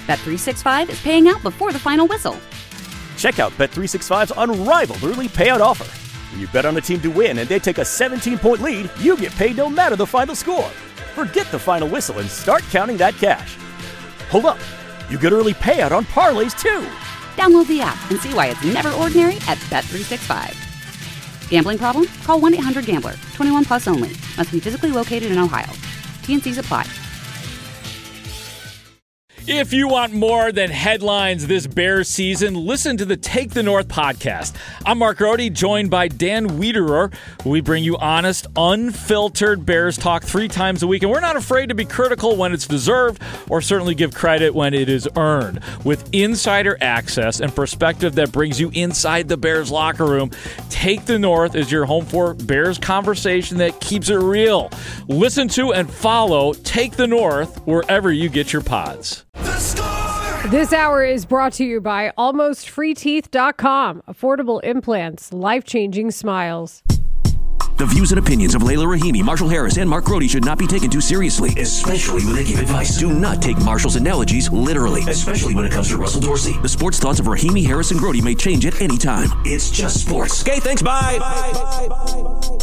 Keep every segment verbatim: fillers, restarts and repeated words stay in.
Bet three sixty-five is paying out before the final whistle. Check out Bet three sixty-five's unrivaled early payout offer. When you bet on a team to win and they take a seventeen-point lead, you get paid no matter the final score. Forget the final whistle and start counting that cash. Hold up. You get early payout on parlays, too. Download the app and see why it's never ordinary at Bet three sixty-five. Gambling problem? Call one eight hundred gambler. twenty-one plus only. Must be physically located in Ohio. T N Cs apply. If you want more than headlines this Bears season, listen to the Take the North podcast. I'm Mark Rohde, joined by Dan Wiederer. We bring you honest, unfiltered Bears talk three times a week, and we're not afraid to be critical when it's deserved or certainly give credit when it is earned. With insider access and perspective that brings you inside the Bears locker room, Take the North is your home for Bears conversation that keeps it real. Listen to and follow Take the North wherever you get your pods. This hour is brought to you by almost free teeth dot com. Affordable implants, life-changing smiles. The views and opinions of Layla Rahimi, Marshall Harris, and Mark Rohde should not be taken too seriously, especially when they give advice. Do not take Marshall's analogies literally, especially when it comes to Russell Dorsey. The sports thoughts of Rahimi, Harris, and Rohde may change at any time. It's just sports. Okay, thanks, bye. bye, bye, bye, bye.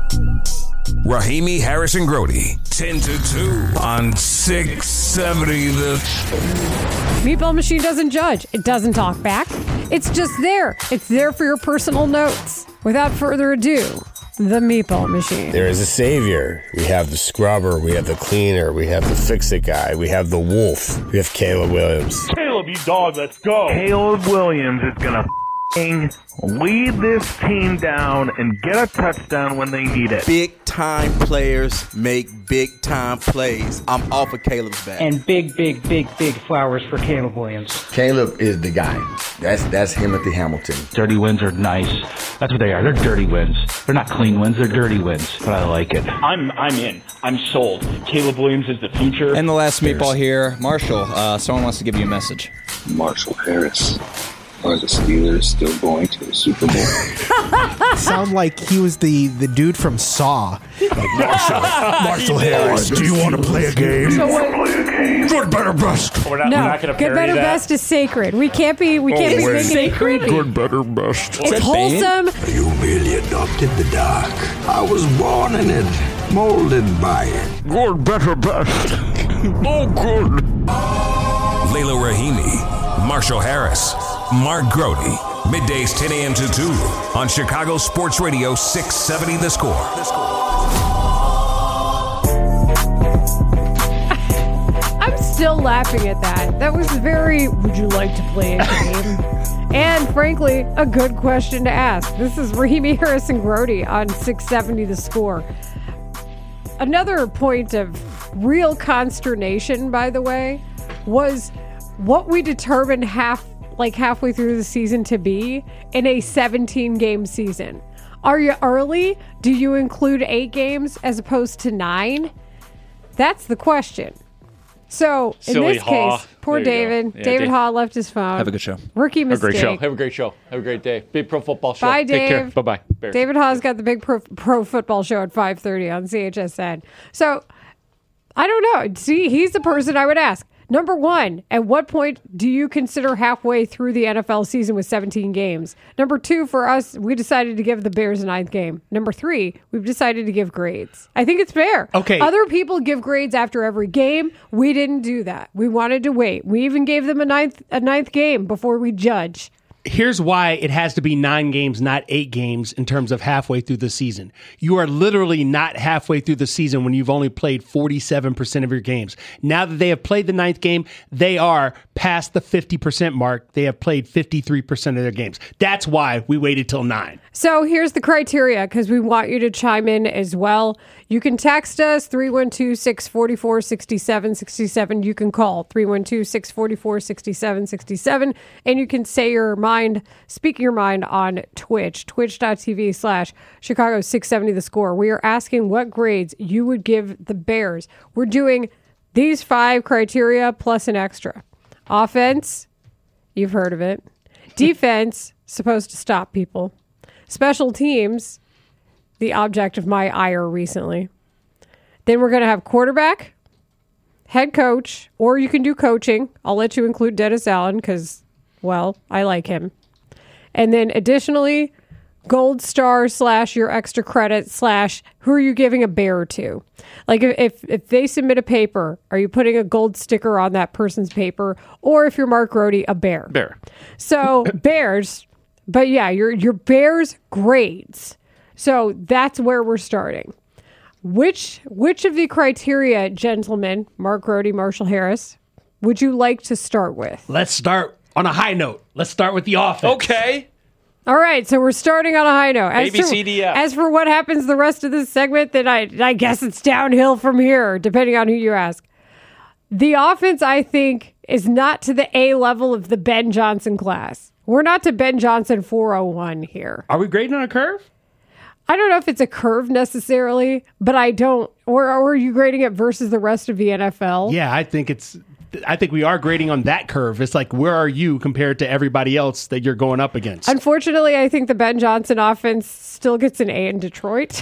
Rahimi, Harris, and Grote, ten to two on six seventy The... Meatball Machine doesn't judge. It doesn't talk back. It's just there. It's there for your personal notes. Without further ado, the Meatball Machine. There is a savior. We have the scrubber. We have the cleaner. We have the fix-it guy. We have the wolf. We have Caleb Williams. Caleb, you dog, let's go. Caleb Williams is going to lead this team down and get a touchdown when they need it. Big time players make big time plays. I'm off of Caleb's back. And big, big, big, big flowers for Caleb Williams. Caleb is the guy. That's that's Timothy Hamilton. Dirty wins are nice. That's what they are. They're dirty wins. They're not clean wins. They're dirty wins. But I like it. I'm I'm in. I'm sold. Caleb Williams is the future. And the last meatball here, Marshall. Uh, someone wants to give you a message. Marshall Harris. Are the Steelers still going to the Super Bowl? Sound like he was the, the dude from Saw. Like Marshall, Marshall Harris, do you want to play a game? So what, play a game? Good, better, best. We're not, no, we're not going to good, better, that. best is sacred. We can't be, we can't oh, be wait. making it creepy. Good, better, best. It's wholesome. You merely adopted the dark. I was born in it, molded by it. Good, better, best. Oh, good. Layla Rahimi, Marshall Harris, Mark Grote, middays ten a.m. to two on Chicago Sports Radio six seventy The Score. I'm still laughing at that. That was very, would you like to play a game? And frankly, a good question to ask. This is Rahimi, Harris, and Grote on six seventy The Score. Another point of real consternation, by the way, was what we determined half like halfway through the season to be in a seventeen game season. Are you early? Do you include eight games as opposed to nine? That's the question. So in Silly this Haw. case, poor David. Yeah, David Dave. Haw left his phone. Have a good show. Rookie mistake. Have a great show. Have a great show. Have a great day. Big Pro Football Show. Bye, Take Dave. care. Bye-bye. Bears. David Haw's got the big pro, pro football show at five thirty on C H S N. So I don't know. See, he's the person I would ask. Number one, at what point do you consider halfway through the N F L season with seventeen games? Number two, for us, we decided to give the Bears a ninth game. Number three, we've decided to give grades. I think it's fair. Okay. Other people give grades after every game. We didn't do that. We wanted to wait. We even gave them a ninth, a ninth game before we judge. Here's why it has to be nine games, not eight games in terms of halfway through the season. You are literally not halfway through the season when you've only played forty-seven percent of your games. Now that they have played the ninth game, they are past the fifty percent mark. They have played fifty-three percent of their games. That's why we waited till nine. So here's the criteria, because we want you to chime in as well. You can text us, three one two, six four four, six seven six seven. You can call, three one two, six four four, six seven six seven. And you can say your mind, speak your mind on Twitch, twitch.tv slash Chicago six seventy The Score. We are asking what grades you would give the Bears. We're doing these five criteria plus an extra. Offense, you've heard of it. Defense, supposed to stop people. Special teams, the object of my ire recently. Then we're going to have quarterback, head coach, or you can do coaching. I'll let you include Dennis Allen because, well, I like him. And then additionally, gold star slash your extra credit slash who are you giving a bear to? Like if if they submit a paper, are you putting a gold sticker on that person's paper? Or if you're Mark Grody, a bear? Bear. So bears, but yeah, your your bears grades. So that's where we're starting. Which which of the criteria, gentlemen, Mark Grody, Marshall Harris, would you like to start with? Let's start on a high note. Let's start with the offense. Okay. All right, so we're starting on a high note. As A, B, C, D, F. For, as for what happens the rest of this segment, then I, I guess it's downhill from here, depending on who you ask. The offense, I think, is not to the A level of the Ben Johnson class. We're not to Ben Johnson four oh one here. Are we grading on a curve? I don't know if it's a curve necessarily, but I don't. Or, or are you grading it versus the rest of the N F L? Yeah, I think it's. I think we are grading on that curve. It's like, where are you compared to everybody else that you're going up against? Unfortunately, I think the Ben Johnson offense still gets an A in Detroit.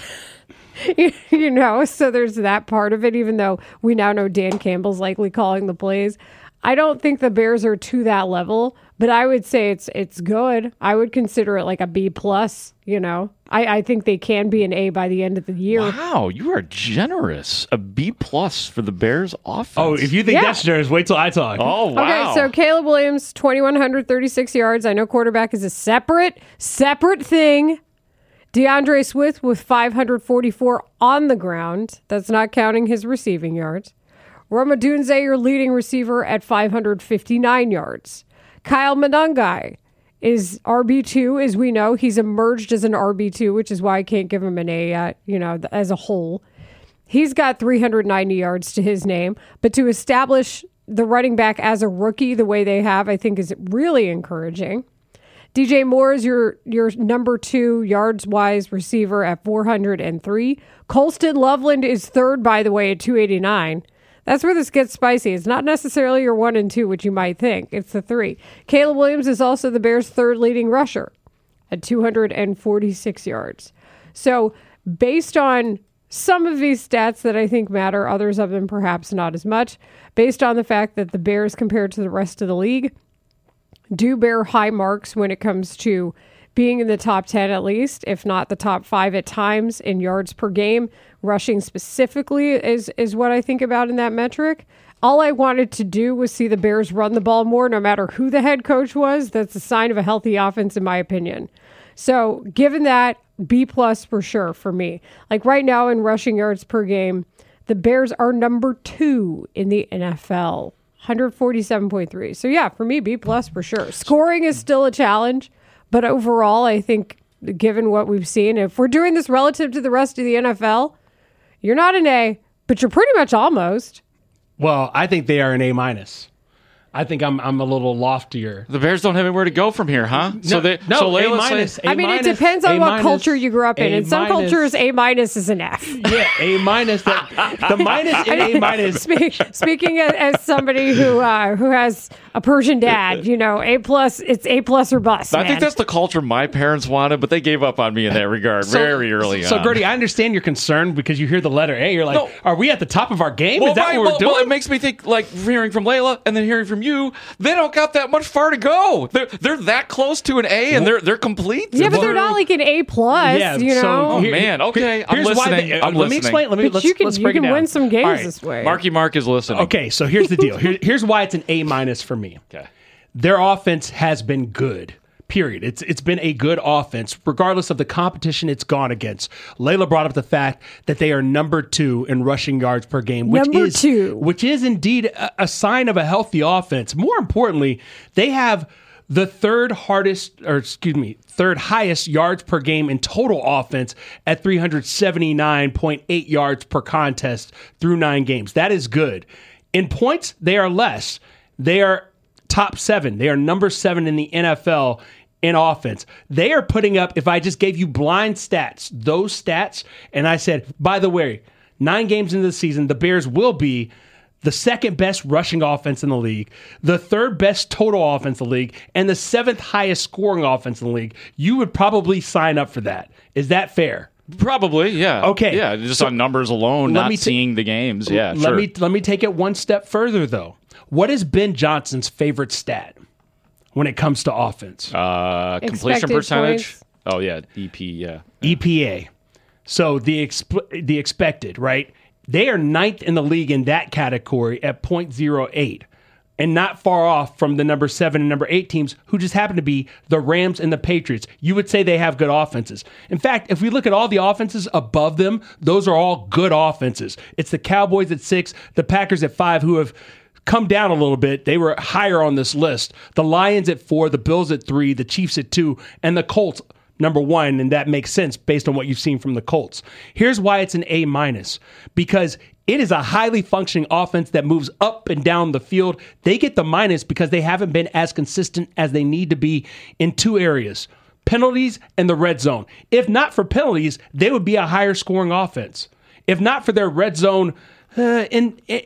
you, you know, so there's that part of it, even though we now know Dan Campbell's likely calling the plays. I don't think the Bears are to that level, but I would say it's it's good. I would consider it like a B plus, you know. I, I think they can be an A by the end of the year. Wow, you are generous. A B plus for the Bears offense. Oh, if you think Yeah. that's generous, wait till I talk. Oh, wow. Okay, so Caleb Williams, two thousand one hundred thirty-six yards. I know quarterback is a separate, separate thing. DeAndre Swift with five hundred forty-four on the ground. That's not counting his receiving yards. Rome Odunze, your leading receiver, at five hundred fifty-nine yards. Kyle Monangai is R B two, as we know. He's emerged as an R B two, which is why I can't give him an A yet, you know, as a whole. He's got three hundred ninety yards to his name, but to establish the running back as a rookie the way they have, I think is really encouraging. D J Moore is your, your number two yards-wise receiver at four hundred three. Colston Loveland is third, by the way, at two eighty-nine. That's where this gets spicy. It's not necessarily your one and two, which you might think. It's the three. Caleb Williams is also the Bears' third leading rusher at two hundred forty-six yards. So based on some of these stats that I think matter, others of them perhaps not as much, based on the fact that the Bears compared to the rest of the league do bear high marks when it comes to being in the top ten at least, if not the top five at times in yards per game. Rushing specifically is, is what I think about in that metric. All I wanted to do was see the Bears run the ball more, no matter who the head coach was. That's a sign of a healthy offense, in my opinion. So given that, B plus for sure for me. Like right now in rushing yards per game, the Bears are number two in the N F L, one forty-seven point three. So yeah, for me, B plus for sure. Scoring is still a challenge, but overall, I think given what we've seen, if we're doing this relative to the rest of the N F L, you're not an A, but you're pretty much almost. Well, I think they are an A minus. I think I'm I'm a little loftier. The Bears don't have anywhere to go from here, huh? No, so they, no, so A Layla minus. say- A I mean, minus, it depends on A what minus, culture you grew up in. A In some minus. cultures, A minus is an F. Yeah, A minus. The, the minus in A minus. Speak, speaking as, as somebody who uh, who has a Persian dad, you know, A plus, it's A plus or bust. I man. think that's the culture my parents wanted, but they gave up on me in that regard So- very early So, on. Gertie, I understand you're concerned because you hear the letter A. You're like, No. are we at the top of our game? Well, Is that right, what we're well, doing? well, it makes me think, like, hearing from Layla and then hearing from you, they don't got that much far to go. They're, they're that close to an A, and they're they're complete. yeah, but they're not like an A plus. Yeah, you so know, Oh, Here- man. Okay. I'm here's why listening. they- I'm let me listening. explain. Let me but let's, you can let's you break can it down. win some games All right. this way. Marky Mark is listening. Okay, so here's the deal. Here, here's why it's an A minus for me. Okay. Their offense has been good. Period. It's it's been a good offense, regardless of the competition it's gone against. Layla brought up the fact that they are number two in rushing yards per game, which Number is two. which is indeed a, a sign of a healthy offense. More importantly, they have the third hardest, or excuse me, third highest yards per game in total offense at three seventy-nine point eight yards per contest through nine games. That is good. In points, they are less. They are top seven. They are number seven in the N F L in offense. They are putting up, if I just gave you blind stats, those stats, and I said, by the way, nine games into the season, the Bears will be the second best rushing offense in the league, the third best total offense in the league, and the seventh highest scoring offense in the league, you would probably sign up for that. Is that fair? Probably, yeah. Okay. Yeah, just So on numbers alone, let not me ta- seeing the games. Yeah, let sure. me let me take it one step further, though. What is Ben Johnson's favorite stat when it comes to offense? Uh, completion Expected percentage. points. Oh yeah, E P. Yeah, E P A. So the exp- the expected, right? They are ninth in the league in that category at point zero eight, and not far off from the number seven and number eight teams, who just happen to be the Rams and the Patriots. You would say they have good offenses. In fact, if we look at all the offenses above them, those are all good offenses. It's the Cowboys at six, the Packers at five, who have come down a little bit. They were higher on this list. The Lions at four, the Bills at three, the Chiefs at two, and the Colts number one, and that makes sense based on what you've seen from the Colts. Here's why it's an A minus, because it is a highly functioning offense that moves up and down the field. They get the minus because they haven't been as consistent as they need to be in two areas: penalties and the red zone. If not for penalties, they would be a higher scoring offense. If not for their red zone, uh, in, in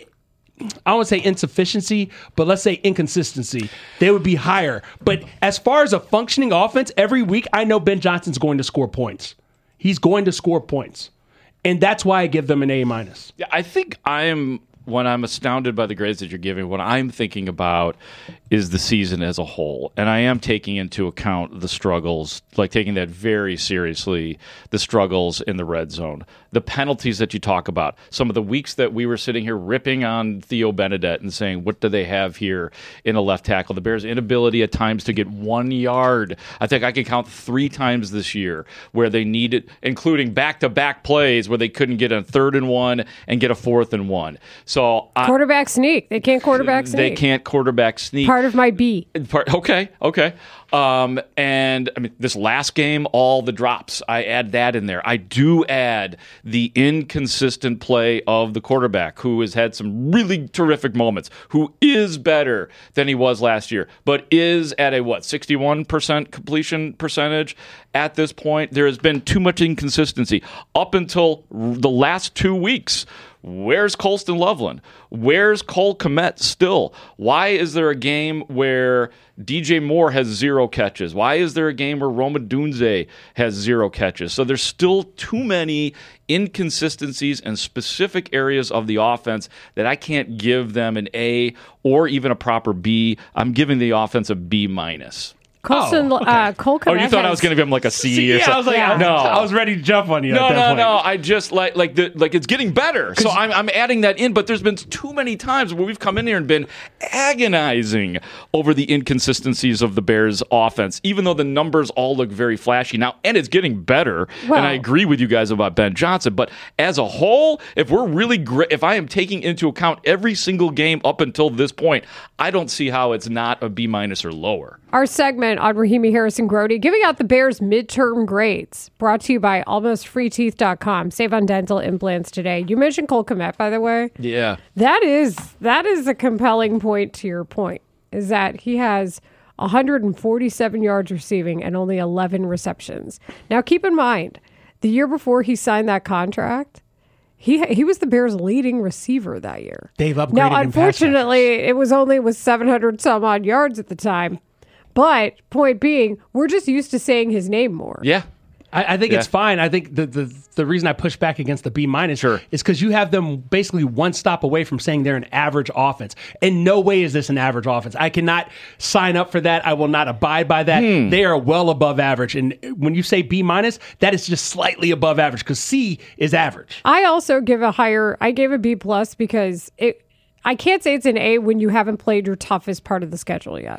I don't want to say insufficiency, but let's say inconsistency, they would be higher. But as far as a functioning offense, every week I know Ben Johnson's going to score points. He's going to score points. And that's why I give them an A minus. Yeah, I think I'm when I'm astounded by the grades that you're giving, what I'm thinking about is the season as a whole. And I am taking into account the struggles, like taking that very seriously, the struggles in the red zone, the penalties that you talk about, some of the weeks that we were sitting here ripping on Theo Benedette and saying, what do they have here in a left tackle? The Bears' inability at times to get one yard. I think I can count three times this year where they needed, including back-to-back plays where they couldn't get a third and one and get a fourth and one. So I, quarterback sneak. They can't quarterback sneak. They can't quarterback sneak. Part of my B. Part, okay, okay. Um, and I mean, this last game, all the drops, I add that in there. I do add the inconsistent play of the quarterback, who has had some really terrific moments, who is better than he was last year, but is at a, what, sixty-one percent completion percentage at this point. There has been too much inconsistency up until the last two weeks. Where's Colston Loveland? Where's Cole Kmet still? Why is there a game where D J Moore has zero catches? Why is there a game where Roma Dunze has zero catches? So there's still too many inconsistencies in specific areas of the offense that I can't give them an A or even a proper B. I'm giving the offense a B minus. Colston, oh, okay. uh, Cole Kmet Oh, you thought has, I was going to give him like a C See, or yeah, something? I was like, Yeah. no, I was ready to jump on you. No, at that no, point. no. I just like like the like it's getting better. So I'm I'm adding that in, but there's been too many times where we've come in here and been agonizing over the inconsistencies of the Bears offense, even though the numbers all look very flashy now, and it's getting better. Well, and I agree with you guys about Ben Johnson, but as a whole, if we're really great, if I am taking into account every single game up until this point, I don't see how it's not a B minus or lower. Our segment on Rahimi Harrison Grody, giving out the Bears midterm grades, brought to you by almost free teeth dot com. Save on dental implants today. You mentioned Cole Kmet, by the way. Yeah. That is that is a compelling point to your point, is that he has one hundred forty-seven yards receiving and only eleven receptions. Now, keep in mind, the year before he signed that contract, He he was the Bears' leading receiver that year. They've upgraded Now, him unfortunately, it was only with seven hundred some odd yards at the time. But point being, we're just used to saying his name more. Yeah. I, I think Yeah. it's fine. I think the, the the reason I push back against the B minus sure. is because you have them basically one stop away from saying they're an average offense. In no way is this an average offense. I cannot sign up for that. I will not abide by that. Hmm. They are well above average. And when you say B minus, that is just slightly above average because C is average. I also give a higher, I gave a B plus because it. I can't say it's an A when you haven't played your toughest part of the schedule yet.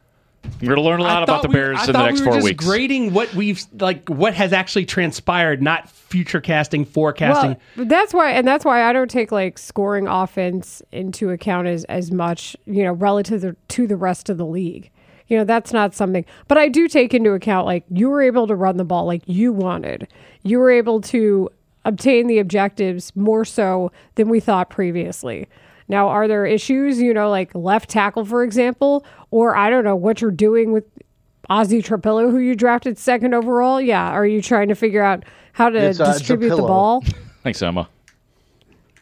We're going to learn a lot I about the thought we- Bears I in the thought next we were four just weeks. Grading what we've like, what has actually transpired, not future casting, forecasting. Well, that's why, and that's why I don't take like scoring offense into account as as much, you know, relative to, to the rest of the league. You know, that's not something. But I do take into account like you were able to run the ball like you wanted. You were able to obtain the objectives more so than we thought previously. Now, are there issues, you know, like left tackle, for example, or I don't know what you're doing with Ozzie Trapillo, who you drafted second overall? Yeah. Are you trying to figure out how to It's, uh, distribute the Trapillo. ball? Thanks, Emma.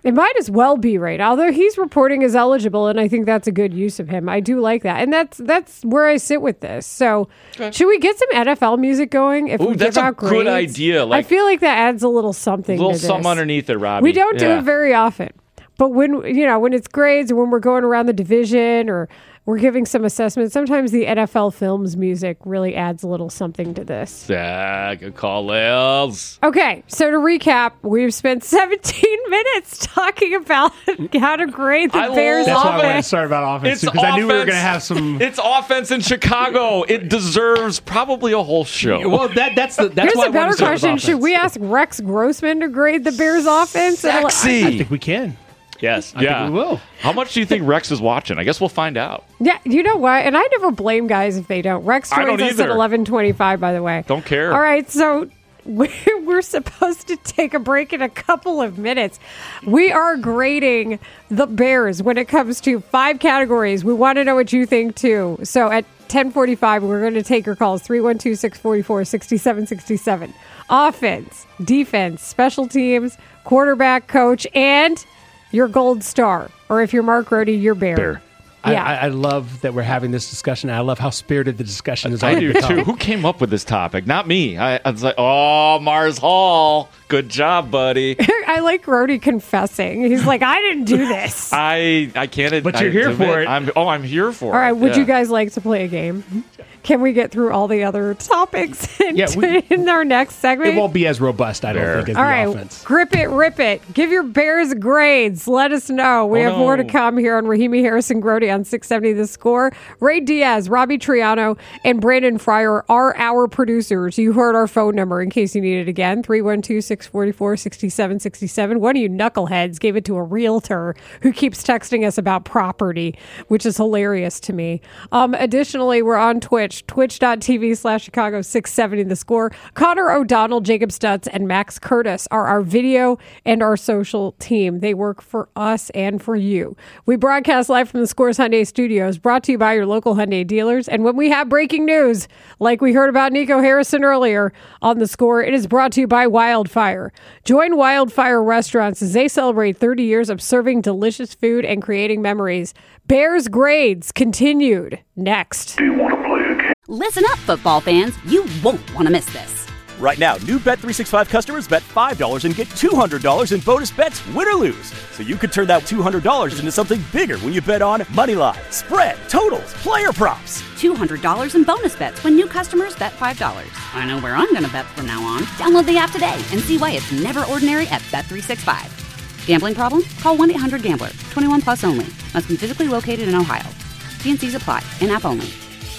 It might as well be right. Although he's reporting as eligible, and I think that's a good use of him. I do like that. And that's that's where I sit with this. So okay. Should we get some N F L music going if Ooh, we that's give a out grades? good idea. Like, I feel like that adds a little something a little to this. something underneath it, Robbie. We don't do yeah. it very often. But when, you know, when it's grades or when we're going around the division or we're giving some assessments, sometimes the N F L Films music really adds a little something to this. Yeah, good call, Lils. Okay, so to recap, we've spent seventeen minutes talking about how to grade the I Bears That's offense. why I wanted to start about offense, because I knew we were going to have some... It's offense in Chicago. It deserves probably a whole show. Well, that, that's the, that's Here's why a I better wanted to start with question. offense. Should we ask Rex Grossman to grade the Bears offense? Sexy. I think we can. Yes, I yeah. think we will. How much do you think Rex is watching? I guess we'll find out. Yeah, you know what? And I never blame guys if they don't. Rex I joins don't us at either. eleven twenty-five, by the way. Don't care. All right, so we're supposed to take a break in a couple of minutes. We are grading the Bears when it comes to five categories. We want to know what you think, too. So at ten forty-five, we're going to take your calls, three one two, six four four, six seven six seven. Offense, defense, special teams, quarterback, coach, and your gold star. Or if you're Mark Rohde, your bear. Bear. Yeah. I, I love that we're having this discussion. I love how spirited the discussion is. I already do, become. too. Who came up with this topic? Not me. I, I was like, oh, Mars Hall. Good job, buddy. I like Rohde confessing. He's like, I didn't do this. I I can't. But you're I here admit, for it. I'm, oh, I'm here for it. All right, would yeah. you guys like to play a game? Can we get through all the other topics in, Yeah, we- in our next segment? It won't be as robust, I don't Bear. think, as All the right, offense. grip it, rip it. Give your Bears grades. Let us know. We Oh, have no. more to come here on Rahimi Harrison Grody on six seventy The Score. Ray Diaz, Robbie Triano, and Brandon Fryer are our producers. You heard our phone number in case you need it again, three one two, six four four, six seven six seven. One of you knuckleheads gave it to a realtor who keeps texting us about property, which is hilarious to me. Um, additionally, we're on Twitch, twitch.tv slash Chicago six seventy The Score. Connor O'Donnell, Jacob Stutz, and Max Curtis are our video and our social team. They work for us and for you. We broadcast live from the Scores Hyundai Studios, brought to you by your local Hyundai dealers. And when we have breaking news, like we heard about Nico Harrison earlier on The Score, it is brought to you by Wildfire. Join Wildfire Restaurants as they celebrate thirty years of serving delicious food and creating memories. Bears grades continued next. Do you want to play a game? Listen up, football fans. You won't want to miss this. Right now, new Bet three sixty-five customers bet five dollars and get two hundred dollars in bonus bets, win or lose. So you could turn that two hundred dollars into something bigger when you bet on moneyline, spread, totals, player props. two hundred dollars in bonus bets when new customers bet five dollars. I know where I'm going to bet from now on. Download the app today and see why it's never ordinary at Bet three sixty-five. Gambling problem? Call one eight hundred gambler. twenty-one plus only. Must be physically located in Ohio. T and Cs apply. In-app only.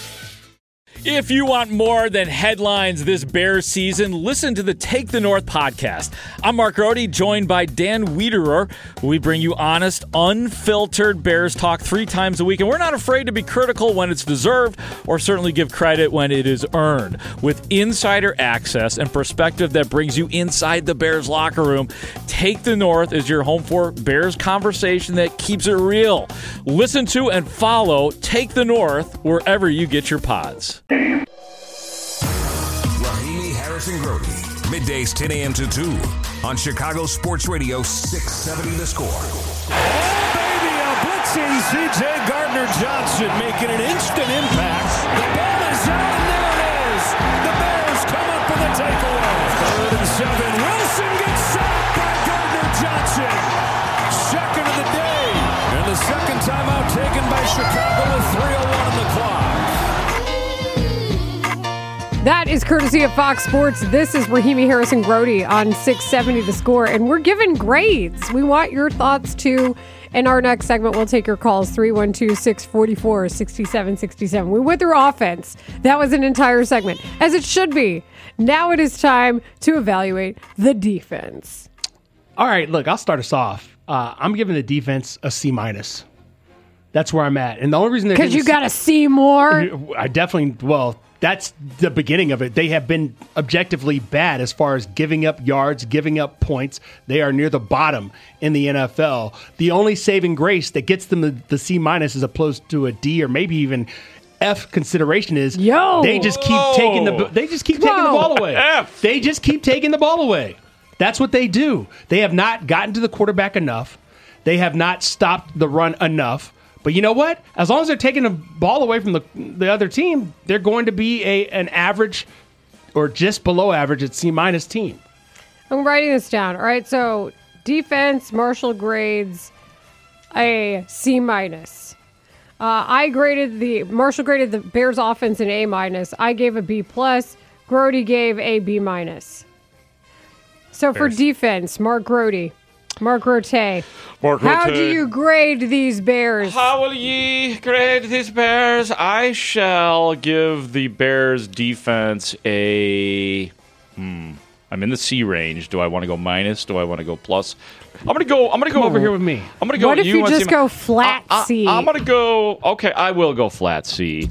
If you want more than headlines this Bears season, listen to the Take the North podcast. I'm Mark Rohde, joined by Dan Wiederer. We bring you honest, unfiltered Bears talk three times a week, and we're not afraid to be critical when it's deserved or certainly give credit when it is earned. With insider access and perspective that brings you inside the Bears locker room, Take the North is your home for Bears conversation that keeps it real. Listen to and follow Take the North wherever you get your pods. Rahimi Harrison Grody, middays ten a.m. to two on Chicago Sports Radio six seventy The Score. Oh, baby, a blitzing C J Gardner-Johnson making an instant impact. The ball is out, and there it is. The Bears come up with a takeaway. Third and seven. Wilson gets sacked by Gardner-Johnson. Second of the day. And the second timeout taken by Chicago with three oh one on the clock. That is courtesy of Fox Sports. This is Rahimi Harrison Grody on six seventy The Score, and we're giving grades. We want your thoughts, too. In our next segment, we'll take your calls, three one two, six four four, six seven six seven. We went through offense. That was an entire segment, as it should be. Now it is time to evaluate the defense. All right, look, I'll start us off. Uh, I'm giving the defense a C minus. That's where I'm at. And the only reason they're Because you got to see more. I definitely, well, that's the beginning of it. They have been objectively bad as far as giving up yards, giving up points. They are near the bottom in the N F L. The only saving grace that gets them the, the C minus as opposed to a D or maybe even F consideration is Yo. they just keep Whoa. taking the they just keep taking Whoa. the ball away. F. They just keep taking the ball away. That's what they do. They have not gotten to the quarterback enough. They have not stopped the run enough. But you know what? As long as they're taking the ball away from the the other team, they're going to be a an average or just below average at C-minus team. I'm writing this down. All right, so defense, Marshall grades a C-minus. Uh, I graded the Marshall graded the Bears offense an A minus. I gave a B plus. Grody gave a B minus. So Bears. For defense, Mark Grody, Mark Grote. Mark How Grote. do you grade these Bears? How will ye grade these Bears? I shall give the Bears defense a. Hmm. I'm in the C range. Do I want to go minus? Do I want to go plus? I'm gonna go. I'm gonna Come go over here with me. I'm gonna go. What if you, you just C? go flat I, I, C? I'm gonna go. Okay, I will go flat C.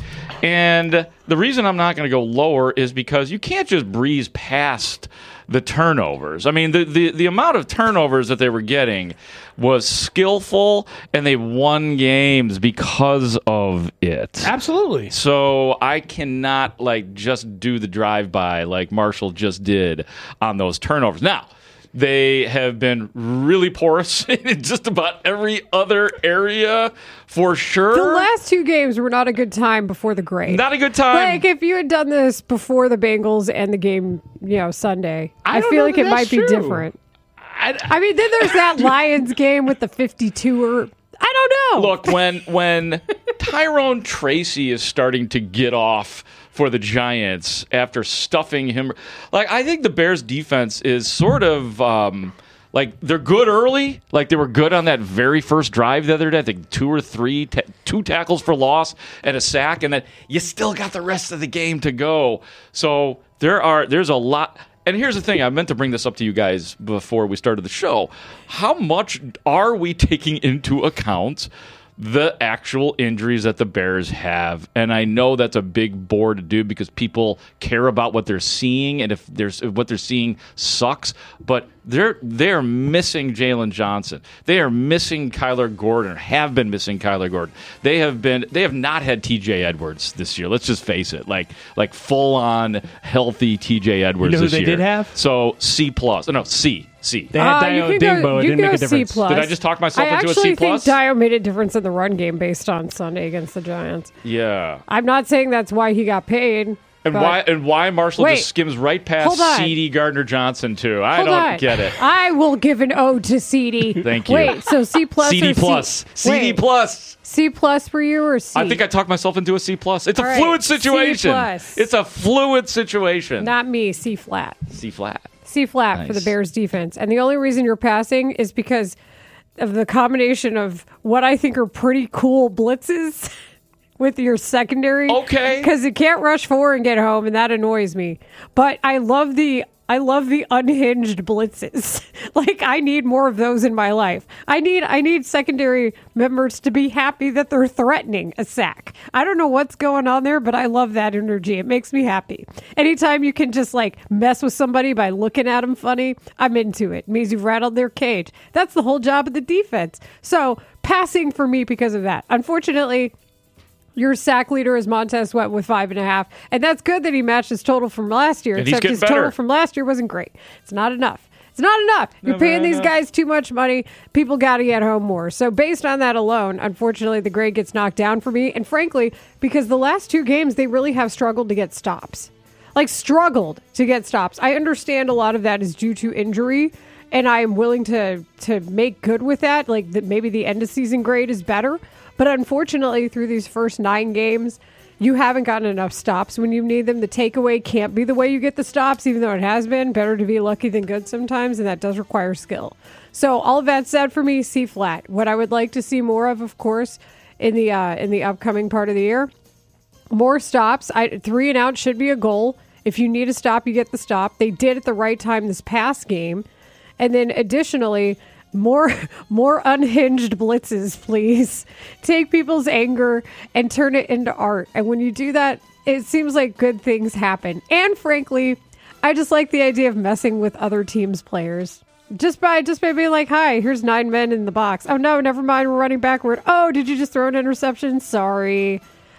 And the reason I'm not gonna go lower is because you can't just breeze past the turnovers. I mean, the, the, the amount of turnovers that they were getting was skillful, and they won games because of it. Absolutely. So I cannot, like, just do the drive-by like Marshall just did on those turnovers. Now, they have been really porous in just about every other area, for sure. The last two games were not a good time before the grade. Not a good time. Like, if you had done this before the Bengals and the game, you know, Sunday, I I, don't feel know like that it that's might be true. different. I, I mean, then there's that Lions game with the fifty-two-er. I don't know. Look, when when Tyrone Tracy is starting to get off for the Giants after stuffing him, like, I think the Bears defense is sort of um, like, they're good early. Like, they were good on that very first drive the other day. I think two or three, ta- two tackles for loss and a sack, and then you still got the rest of the game to go. So there are there's a lot. And here's the thing, I meant to bring this up to you guys before we started the show. How much are we taking into account the actual injuries that the Bears have? And I know that's a big bore to do because people care about what they're seeing, and if there's if what they're seeing sucks. But they're they're missing Jalen Johnson. They are missing Kyler Gordon, or have been missing Kyler Gordon. They have been they have not had T J Edwards this year. Let's just face it, like like full on healthy T J Edwards You know who this they year. did have? So C plus. No, C. C. They had Uh, you Dio can go- Dingbo. It you didn't can make a go C difference. plus. Did I just talk myself I into a actually C plus? think Dio made a difference in the run game based on Sunday against the Giants. Yeah. I'm not saying that's why he got paid. And but- why and why Marshall Wait. just skims right past Hold on. C D Gardner Johnson too? I Hold don't on. get it. I will give an ode to C D. Thank you. Wait, so C plus C D or plus. C? C D Wait, plus. C plus for you or C? I think I talked myself into a C plus. It's a All right, fluid C situation. plus. It's a fluid situation. Not me, C flat. C flat. C flat for the Nice. Bears defense. And the only reason you're passing is because of the combination of what I think are pretty cool blitzes with your secondary. Okay. Because you can't rush four and get home, and that annoys me. But I love the I love the unhinged blitzes. Like, I need more of those in my life. I need I need secondary members to be happy that they're threatening a sack. I don't know what's going on there, but I love that energy. It makes me happy. Anytime you can just, like, mess with somebody by looking at them funny, I'm into it. It means you've rattled their cage. That's the whole job of the defense. So, passing for me because of that. Unfortunately, your sack leader is Montez Sweat with five and a half. And that's good that he matched his total from last year, And he's except getting his better. total from last year wasn't great. It's not enough. It's not enough. You're Never paying these enough. guys too much money. People got to get home more. So based on that alone, unfortunately, the grade gets knocked down for me. And frankly, because the last two games, they really have struggled to get stops. Like, struggled to get stops. I understand a lot of that is due to injury, and I am willing to to make good with that. Like, that maybe the end of season grade is better. But unfortunately, through these first nine games, you haven't gotten enough stops when you need them. The takeaway can't be the way you get the stops, even though it has been. Better to be lucky than good sometimes, and that does require skill. So all of that said, for me, C flat. What I would like to see more of, of course, in the uh, in the upcoming part of the year, more stops. I, three and out should be a goal. If you need a stop, you get the stop. They did at the right time this past game. And then additionally, more more unhinged blitzes, please. Take people's anger and turn it into art. And when you do that, it seems like good things happen. And frankly, I just like the idea of messing with other teams' players. Just by just by being like, hi, here's nine men in the box. Oh no, never mind, we're running backward. Oh, did you just throw an interception? Sorry.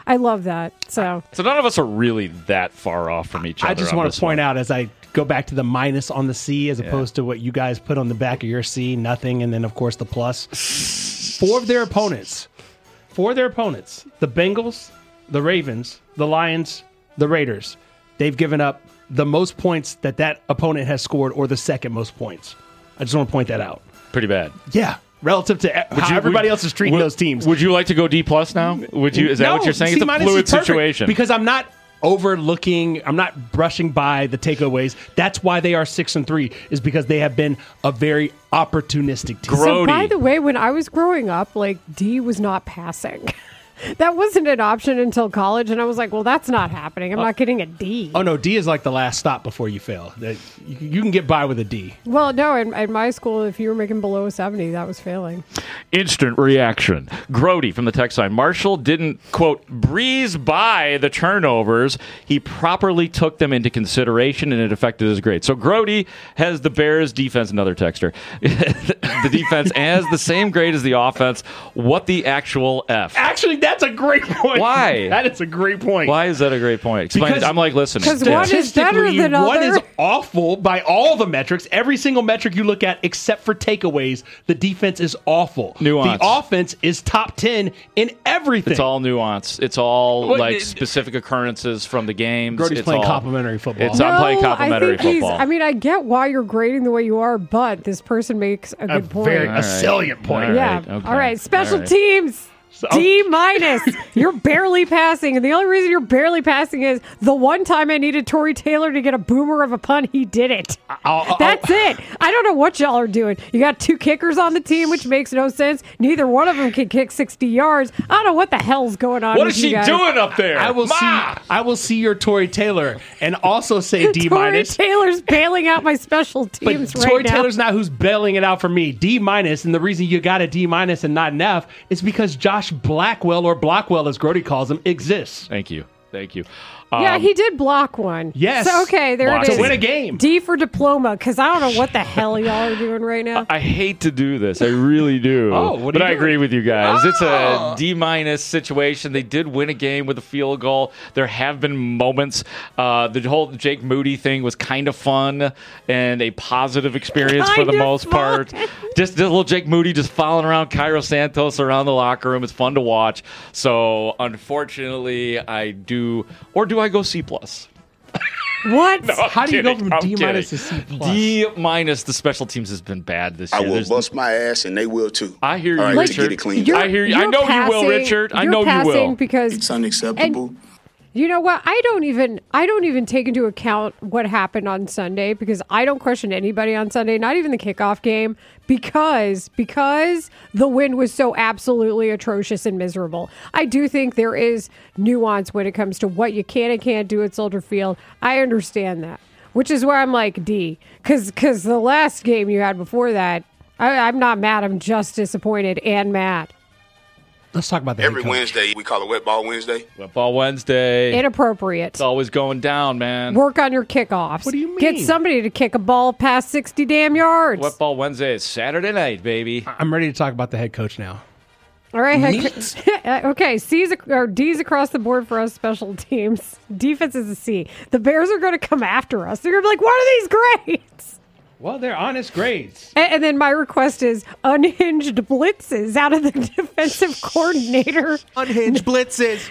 I love that. So, So none of us are really that far off from each other. I just on want this to point one. out as I go back to the minus on the C as Yeah. opposed to what you guys put on the back of your C, nothing, and then of course the plus. Four of their opponents, four of their opponents, the Bengals, the Ravens, the Lions, the Raiders, they've given up the most points that that opponent has scored or the second most points. I just want to point that out. Pretty bad. Yeah. Relative to Would how you- everybody would- else is treating would- those teams. Would you like to go D plus now? Would you? Is that No, what you're saying? C It's a minus fluid is perfect situation. because I'm not overlooking. I'm not brushing by the takeaways. That's why they are six and three. Is because they have been a very opportunistic team. so by the way, when I was growing up, like D was not passing. That wasn't an option until college, and I was like, well, that's not happening. I'm not getting a D. Oh no, D is like the last stop before you fail. That you, you can get by with a D. Well, no, in, in my school, if you were making below a seventy, that was failing. Instant reaction. Grody from the text line. Marshall didn't, quote, breeze by the turnovers. He properly took them into consideration, and it affected his grade. So Grody has the Bears defense, another texter, the defense as the same grade as the offense. What the actual F? Actually, that's a great point. Why? That is a great point. Why is that a great point? Explain Because- it. I'm like listening. Because one is better Statistically, than one other. is awful by all the metrics. Every single metric you look at, except for takeaways, the defense is awful. Nuance. The offense is top ten in everything. It's all nuance. It's all What- like it- specific occurrences from the games. Grody's it's playing all, complimentary football. It's I'm playing No, complimentary I think he's- football. I mean, I get why you're grading the way you are, but this person makes a good point. very- All a salient point. All Yeah. right. Okay. All right. Special All right. teams. D minus. You're barely passing, and the only reason you're barely passing is the one time I needed Tory Taylor to get a boomer of a punt, he did it. I'll- I'll- That's it. I don't know what y'all are doing. You got two kickers on the team, which makes no sense. Neither one of them can kick sixty yards. I don't know what the hell's going on. What with is you she guys. doing up there? I will Ma! see. I will see your Tory Taylor and also say D Tory minus. Taylor's bailing out my special But teams right Tory now. Taylor's not who's bailing it out for me. D minus, and the reason you got a D minus and not an F is because Josh Blackwell, or Blockwell as Grody calls him, exists. Thank you. Thank you. Yeah, Um, he did block one. Yes. So, okay, there Block it is. to win a game. D for diploma, because I don't know what the hell y'all are doing right now. I hate to do this. I really do. Oh, what are but you I doing? agree with you guys. It's Oh. a D minus situation. They did win a game with a field goal. There have been moments. Uh, the whole Jake Moody thing was kind of fun and a positive experience for Kind the of most part. fun. Just, just little Jake Moody just following around Cairo Santos around the locker room. It's fun to watch. So unfortunately, I do, or do I go C plus? What? No, I'm How do you go kidding. from I'm D minus to kidding. C plus? D minus. The special teams has been bad this I year. will There's- bust my ass, and they will too. I hear you, All right, Richard. to get it cleaned You're- up. I hear you. I you're know you will, passing- Richard. I you're know you passing will. because It's unacceptable. you know what? I don't even I don't even take into account what happened on Sunday because I don't question anybody on Sunday, not even the kickoff game, because because the win was so absolutely atrocious and miserable. I do think there is nuance when it comes to what you can and can't do at Soldier Field. I understand that, which is where I'm like D, because because the last game you had before that, I, I'm not mad. I'm just disappointed and mad. Let's talk about that. Every Wednesday, we call it Wet Ball Wednesday. Wet Ball Wednesday. Inappropriate. It's always going down, man. Work on your kickoffs. What do you mean? Get somebody to kick a ball past sixty damn yards. Wet Ball Wednesday is Saturday night, baby. I'm ready to talk about the head coach now. All right. head- okay. C's ac- or D's across the board for us special teams. Defense is a C. The Bears are going to come after us. They're going to be like, what are these grades? Well, they're honest grades. And, and then my request is unhinged blitzes out of the defensive coordinator. Unhinged blitzes.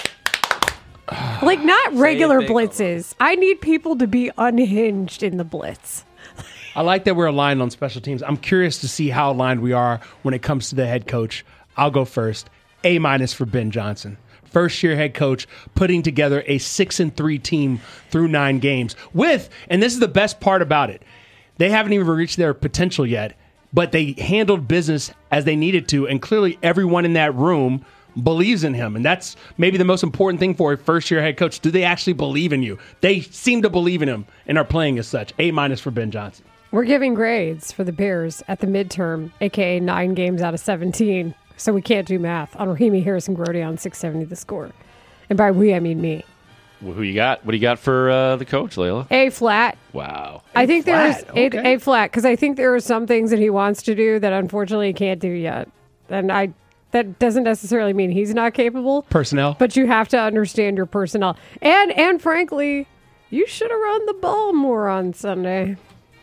Like, not regular big blitzes. I need people to be unhinged in the blitz. I like that we're aligned on special teams. I'm curious to see how aligned we are when it comes to the head coach. I'll go first. A minus for Ben Johnson. First year head coach putting together a six and three team through nine games with, and this is the best part about it, they haven't even reached their potential yet, but they handled business as they needed to, and clearly everyone in that room believes in him, and that's maybe the most important thing for a first-year head coach. Do they actually believe in you? They seem to believe in him and are playing as such. A minus for Ben Johnson. We're giving grades for the Bears at the midterm, a k a nine games out of seventeen. So we can't do math on Rahimi Harrison Grody on six seventy The Score. And by we, I mean me. Well, who you got? What do you got for uh, the coach, Layla? A flat. Wow. I think there's flat, a, okay. a flat because I think there are some things that he wants to do that unfortunately he can't do yet. And I That doesn't necessarily mean he's not capable. Personnel. But you have to understand your personnel. And, and frankly, you should have run the ball more on Sunday.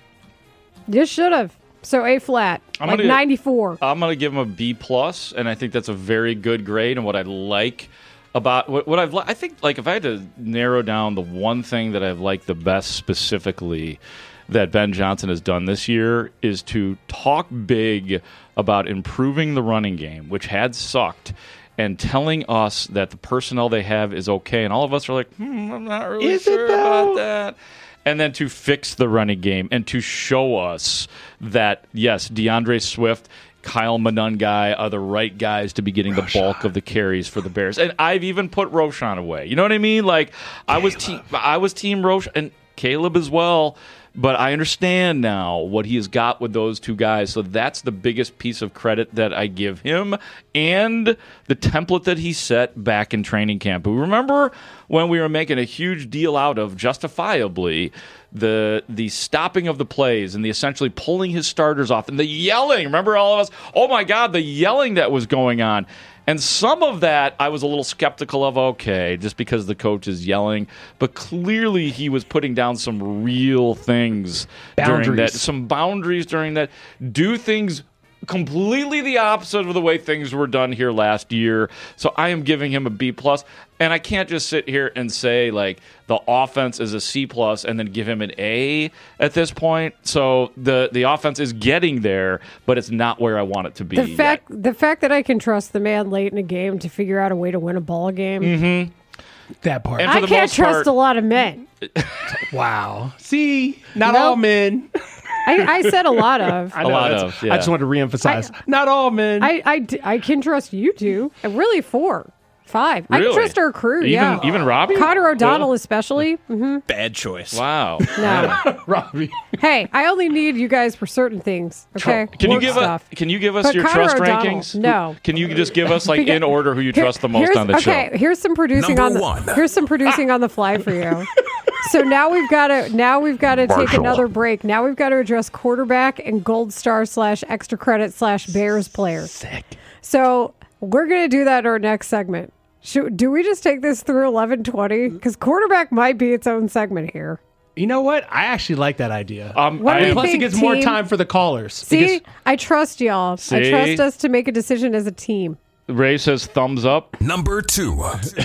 You should have. So A flat, I'm like gonna, ninety-four. I'm going to give him a B plus, and I think that's a very good grade. And what I like about what, what I've, li- I think, like if I had to narrow down the one thing that I've liked the best specifically that Ben Johnson has done this year is to talk big about improving the running game, which had sucked, and telling us that the personnel they have is okay. And all of us are like, hmm, I'm not really Is sure it though? about that. And then to fix the running game and to show us that, yes, DeAndre Swift, Kyle Monangai are the right guys to be getting Roshan. the bulk of the carries for the Bears. And I've even put Roshan away. You know what I mean? Like, I was, te- I was team Roshan, and Caleb as well. But I understand now what he has got with those two guys. So that's the biggest piece of credit that I give him and the template that he set back in training camp. But remember when we were making a huge deal out of, justifiably, the the stopping of the plays and the essentially pulling his starters off and the yelling. Remember all of us? Oh, my God, the yelling that was going on. And some of that I was a little skeptical of, okay, just because the coach is yelling. But clearly he was putting down some real things Boundaries. during that. Some boundaries during that. Do things completely the opposite of the way things were done here last year. So I am giving him a B plus. And I can't just sit here and say, like, the offense is a C plus and then give him an A at this point. So the, the offense is getting there, but it's not where I want it to be. The fact yet. the fact that I can trust the man late in a game to figure out a way to win a ball game. Mm-hmm. That part. And for I the can't most trust part, a lot of men. Wow. See, not Nope. all men. I, I said a lot of. I A know, lot that's- of, yeah. I just wanted to reemphasize. Not all men. I, I, d- I can trust you two. Uh, Really, four. Five. I Really? can trust our crew, Even- yeah. even Robbie? Connor O'Donnell especially. hmm Bad choice. Wow. No. Robbie. Hey, I only need you guys for certain things, okay? Can you Work give stuff. us? Can you give us But your Connor trust O'Donnell, rankings? no. Can you just give us like Because- in order who you Here- trust the most here's- on the okay, show? here's some producing Number on the one. here's some producing on the fly for you. So now we've got to now we've got to take Marshall. another break. Now we've got to address quarterback and gold star slash extra credit slash Bears player. Sick. So we're gonna do that in our next segment. Should, do we just take this through eleven twenty? Because quarterback might be its own segment here. You know what? I actually like that idea. Um, What do I we am- Plus, it think, gives more team? time for the callers. See, Because- I trust y'all. I See? trust us to make a decision as a team. Ray says thumbs up. Number two.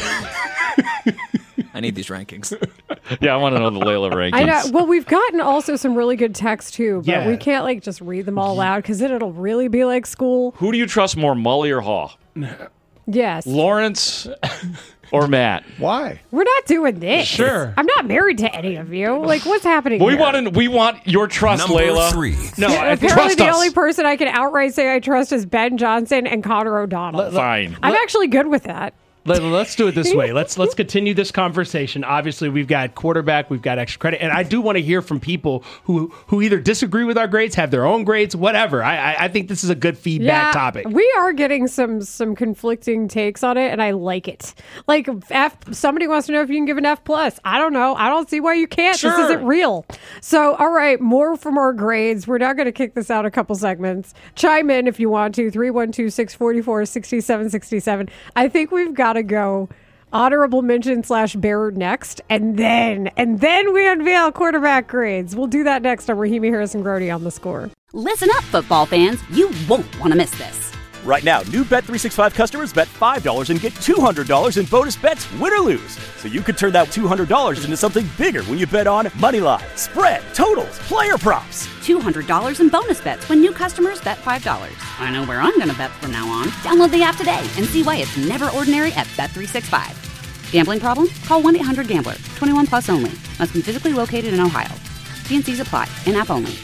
I need these rankings. Yeah, I want to know the Layla rankings. I know. Well, we've gotten also some really good text too, but Yeah. we can't like just read them all out because then it'll really be like school. Who do you trust more, Mully or Haw? Yes, Lawrence or Matt? Why? we're not doing this. Sure. I'm not married to any of you. Like, what's happening? We here? want to, we want your trust, Number Layla. three. No, I think Apparently, Trust the us. only person I can outright say I trust is Ben Johnson and Connor O'Donnell. Fine. I'm actually good with that. Let, let's do it this way. Let's let's continue this conversation. Obviously, we've got quarterback, we've got extra credit, and I do want to hear from people who who either disagree with our grades, have their own grades, whatever. I I, I think this is a good feedback topic. We are getting some some conflicting takes on it, and I like it. Like, F, somebody wants to know if you can give an F plus. I don't know. I don't see why you can't. Sure. This isn't real. So, all right, more from our grades. We're not going to kick this out a couple segments. Chime in if you want to. three one two, six four four, six seven six seven. I think we've got to go honorable mention slash bearer next, and then and then we unveil quarterback grades. We'll do that next on Rahimi Harris and Grody on The Score. Listen up, football fans. You won't want to miss this. Right now, new Bet three sixty-five customers bet five dollars and get two hundred dollars in bonus bets, win or lose. So you could turn that two hundred dollars into something bigger when you bet on money line, spread, totals, player props. two hundred dollars in bonus bets when new customers bet five dollars. I know where I'm going to bet from now on. Download the app today and see why it's never ordinary at Bet three sixty-five. Gambling problem? Call one eight hundred gambler. twenty-one plus only. Must be physically located in Ohio. T and C's apply. In-app only.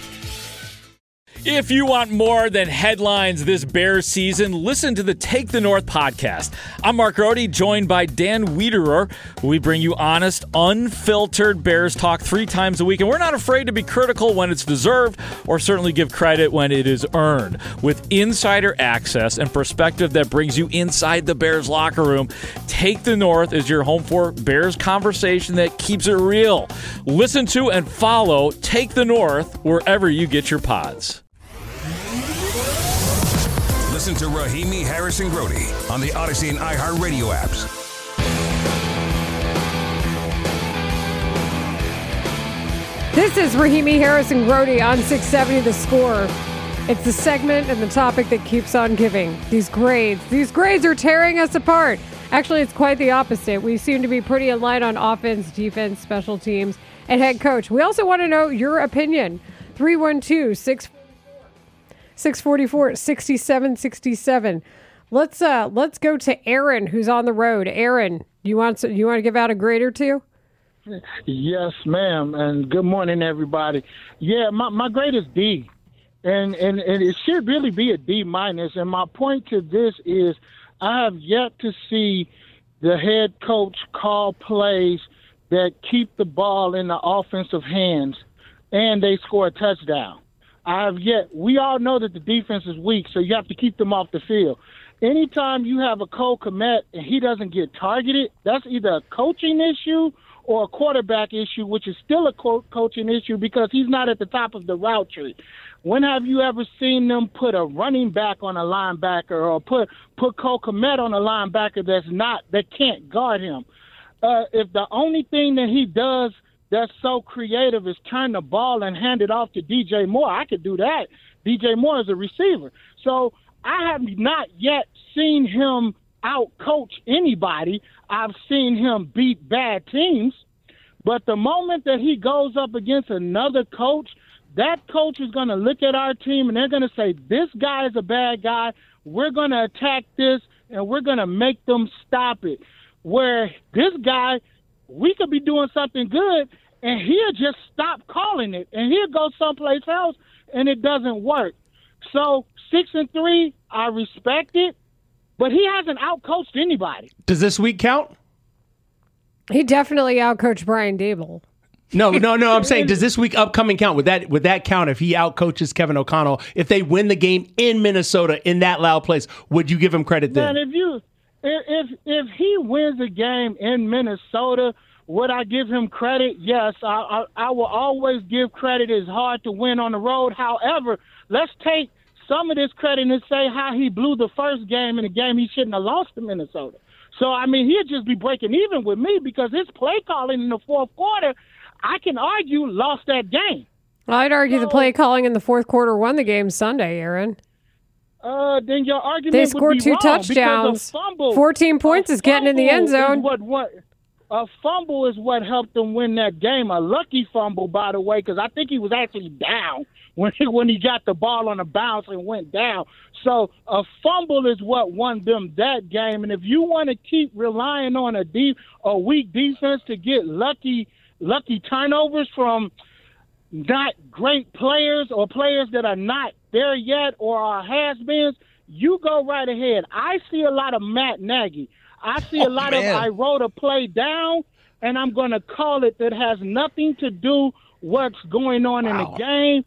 If you want more than headlines this Bears season, listen to the Take the North podcast. I'm Mark Grody, joined by Dan Wiederer. We bring you honest, unfiltered Bears talk three times a week, and we're not afraid to be critical when it's deserved, or certainly give credit when it is earned. With insider access and perspective that brings you inside the Bears locker room, Take the North is your home for Bears conversation that keeps it real. Listen to and follow Take the North wherever you get your pods. Listen to Rahimi, Harris, and Grody on the Odyssey and iHeartRadio apps. This is Rahimi, Harris, and Grody on six seventy The Score. It's the segment and the topic that keeps on giving. These grades. These grades are tearing us apart. Actually, it's quite the opposite. We seem to be pretty in line on offense, defense, special teams, and head coach. We also want to know your opinion. three one two, six four four, six seven six seven. Let's uh let's go to Aaron, who's on the road. Aaron, you want to, you want to give out a grade or two? Yes, ma'am, and good morning, everybody. Yeah, my, my grade is D, and, and and it should really be a D minus. And my point to this is, I have yet to see the head coach call plays that keep the ball in the offensive hands, and they score a touchdown. I have yet. We all know that the defense is weak, so you have to keep them off the field. Anytime you have a Cole Kmet and he doesn't get targeted, that's either a coaching issue or a quarterback issue, which is still a co- coaching issue because he's not at the top of the route tree. When have you ever seen them put a running back on a linebacker or put put Cole Kmet on a linebacker that's not that can't guard him? Uh, if the only thing that he does that's so creative is turn the ball and hand it off to D J Moore, I could do that. D J Moore is a receiver. So I have not yet seen him out-coach anybody. I've seen him beat bad teams. But the moment that he goes up against another coach, that coach is going to look at our team and they're going to say, this guy is a bad guy. We're going to attack this, and we're going to make them stop it. Where this guy, we could be doing something good, and he'll just stop calling it, and he'll go someplace else, and it doesn't work. So six and three, I respect it, but he hasn't outcoached anybody. Does this week count? He definitely outcoached Brian Daboll. No, no, no. I'm saying, does this week upcoming count? Would that would that count if he outcoaches Kevin O'Connell? If they win the game in Minnesota in that loud place, would you give him credit then? Man, if you if if he wins a game in Minnesota, would I give him credit? Yes, I, I I will always give credit. It's hard to win on the road. However, let's take some of this credit and say how he blew the first game in a game he shouldn't have lost to Minnesota. So, I mean, he'd just be breaking even with me because his play calling in the fourth quarter, I can argue, lost that game. Well, I'd argue so, the play calling in the fourth quarter won the game Sunday, Aaron. Uh, then your argument they would scored be two wrong touchdowns. Fumble, fourteen points is getting in the end zone. What, what, a fumble is what helped them win that game. A lucky fumble, by the way, because I think he was actually down when he, when he got the ball on a bounce and went down. So a fumble is what won them that game. And if you want to keep relying on a deep, a weak defense to get lucky, lucky turnovers from not great players or players that are not there yet or are has-beens, you go right ahead. I see a lot of Matt Nagy. I see oh, a lot man. of I wrote a play down, and I'm going to call it that has nothing to do what's going on wow. in the game.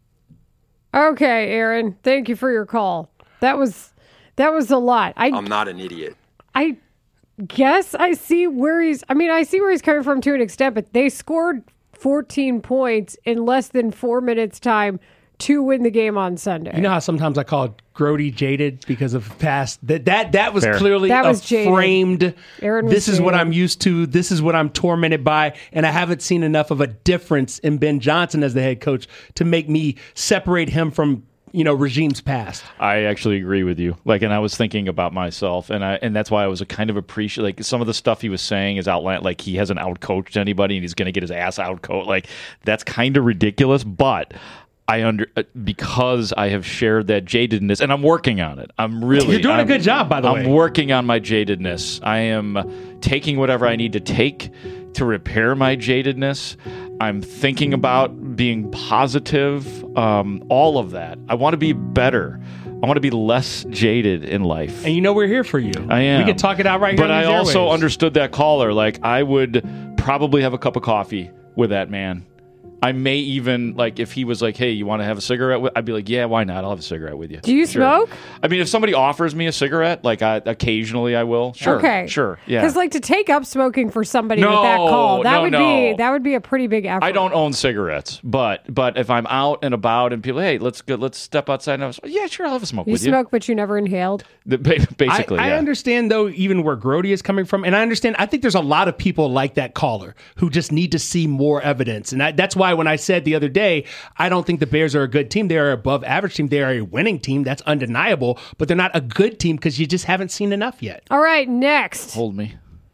Okay, Aaron, thank you for your call. That was that was a lot. I, I'm not an idiot. I guess I see where he's – I mean, I see where he's coming from to an extent, but they scored fourteen points in less than four minutes' time to win the game on Sunday. You know how sometimes I call Grody jaded because of past that that that was Fair. clearly that was a jaded. framed. Aaron was this is jaded. what I'm used to. This is what I'm tormented by, and I haven't seen enough of a difference in Ben Johnson as the head coach to make me separate him from you know regimes past. I actually agree with you. Like, and I was thinking about myself, and I and that's why I was a kind of appreciate like some of the stuff he was saying is outland like he hasn't outcoached anybody and he's going to get his ass outcoached. Like that's kind of ridiculous, but. I under because I have shared that jadedness, and I'm working on it. I'm really you're doing I'm, a good job, by the I'm way. I'm working on my jadedness. I am taking whatever I need to take to repair my jadedness. I'm thinking about being positive. Um, all of that. I want to be better. I want to be less jaded in life. And you know we're here for you. I am. We can talk it out right here. But I on these also airwaves. understood that caller. Like I would probably have a cup of coffee with that man. I may even, like, if he was like, hey, you want to have a cigarette with, I'd be like, yeah, why not? I'll have a cigarette with you. Do you sure. smoke? I mean, if somebody offers me a cigarette, like, I, occasionally I will. Sure. Okay. Sure. Yeah. Because, like, to take up smoking for somebody no, with that call, that no, would no. be that would be a pretty big effort. I don't own cigarettes, but but if I'm out and about and people, hey, let's go, let's step outside and have a, yeah, sure, I'll have a smoke you with smoke, but you never inhaled? you. Basically, I, yeah. I understand, though, even where Grody is coming from, and I understand, I think there's a lot of people like that caller who just need to see more evidence, and I, that's why when I said the other day, I don't think the Bears are a good team. They are an above average team. They are a winning team. That's undeniable, but they're not a good team because you just haven't seen enough yet. All right, next. Hold me.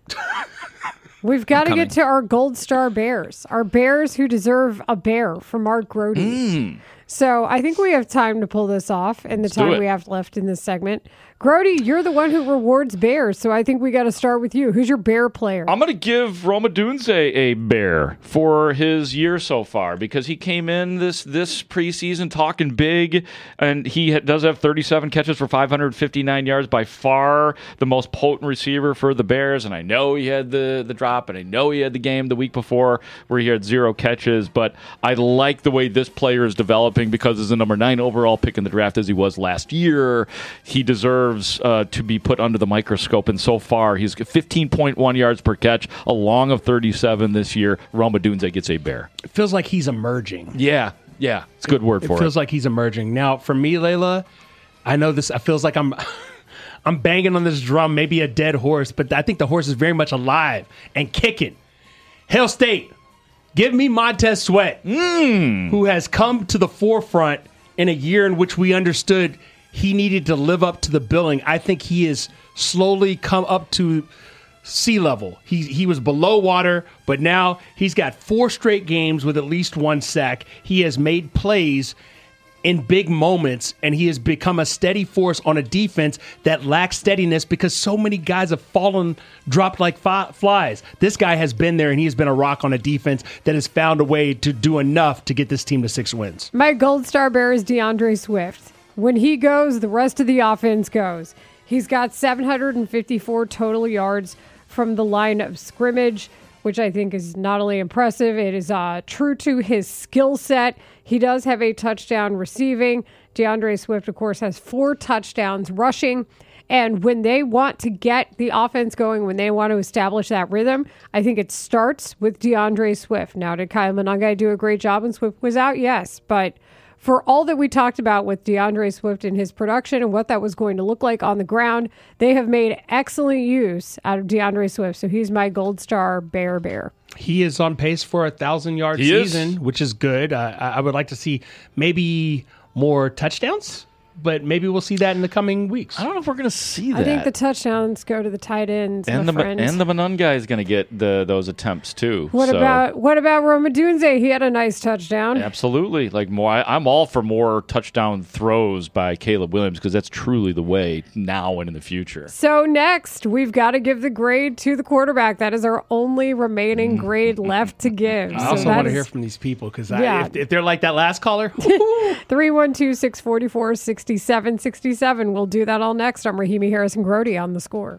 We've got to get to our Gold Star Bears, our Bears who deserve a bear from Mark Grody. Mm. So I think we have time to pull this off in the Let's do time it. we have left in this segment. Grody, you're the one who rewards bears, so I think we got to start with you. Who's your bear player? I'm going to give Roma Dunze a bear for his year so far because he came in this this preseason talking big, and he ha- does have thirty-seven catches for five hundred fifty-nine yards, by far the most potent receiver for the Bears. And I know he had the, the drop, and I know he had the game the week before where he had zero catches, but I like the way this player is developing because as the number nine overall pick in the draft as he was last year, he deserves Uh, to be put under the microscope, and so far he's got fifteen point one yards per catch, a long of thirty-seven this year. Roma Dunze gets a bear. It feels like he's emerging. Yeah, yeah, it's a good word for it. It feels like he's emerging. Now, for me, Layla, I know this, it feels like I'm I'm banging on this drum, maybe a dead horse, but I think the horse is very much alive and kicking. Hail State, give me Montez Sweat, mm. who has come to the forefront in a year in which we understood he needed to live up to the billing. I think he has slowly come up to sea level. He he was below water, but now he's got four straight games with at least one sack. He has made plays in big moments, and he has become a steady force on a defense that lacks steadiness because so many guys have fallen, dropped like fi- flies. This guy has been there, and he has been a rock on a defense that has found a way to do enough to get this team to six wins. My Gold Star Bear is DeAndre Swift. When he goes, the rest of the offense goes. He's got seven hundred fifty-four total yards from the line of scrimmage, which I think is not only impressive, it is uh, true to his skill set. He does have a touchdown receiving. DeAndre Swift, of course, has four touchdowns rushing. And when they want to get the offense going, when they want to establish that rhythm, I think it starts with DeAndre Swift. Now, did Kyle Monangai do a great job when Swift was out? Yes, but for all that we talked about with DeAndre Swift and his production and what that was going to look like on the ground, they have made excellent use out of DeAndre Swift. So he's my Gold Star Bear Bear. He is on pace for a thousand-yard He season, is. which is good. Uh, I I would like to see maybe more touchdowns, but maybe we'll see that in the coming weeks. I don't know if we're going to see that. I think the touchdowns go to the tight ends, and my the friend. and the Monangai is going to get the those attempts too. What so. about what about Roma Dunze? He had a nice touchdown. Absolutely, like more. I, I'm all for more touchdown throws by Caleb Williams because that's truly the way now and in the future. So next, we've got to give the grade to the quarterback. That is our only remaining grade left to give. I so also that want to is hear from these people because Yeah. if, if they're like that last caller, three one two, six four four, six seven six seven. We'll do that all next. I'm Rahimi Harris and Grody on The Score.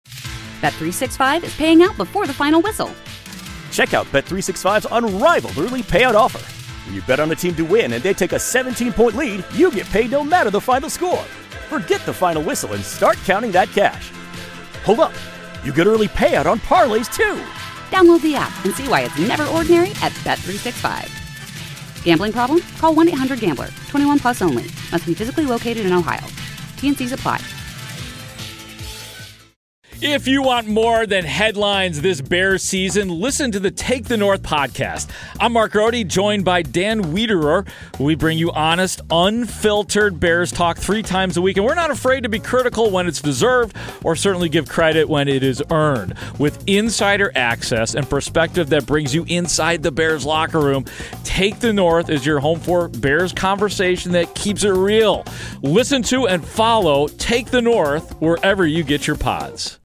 Bet three sixty-five is paying out before the final whistle. Check out Bet three sixty-five's unrivaled early payout offer. When you bet on a team to win and they take a seventeen-point lead, you get paid no matter the final score. Forget the final whistle and start counting that cash. Hold up. You get early payout on parlays, too. Download the app and see why it's never ordinary at Bet three sixty-five. Gambling problem? Call one eight hundred gambler. twenty-one plus only. Must be physically located in Ohio. T N Cs apply. If you want more than headlines this Bears season, listen to the Take the North podcast. I'm Mark Grody, joined by Dan Wiederer. We bring you honest, unfiltered Bears talk three times a week, and we're not afraid to be critical when it's deserved or certainly give credit when it is earned. With insider access and perspective that brings you inside the Bears locker room, Take the North is your home for Bears conversation that keeps it real. Listen to and follow Take the North wherever you get your pods.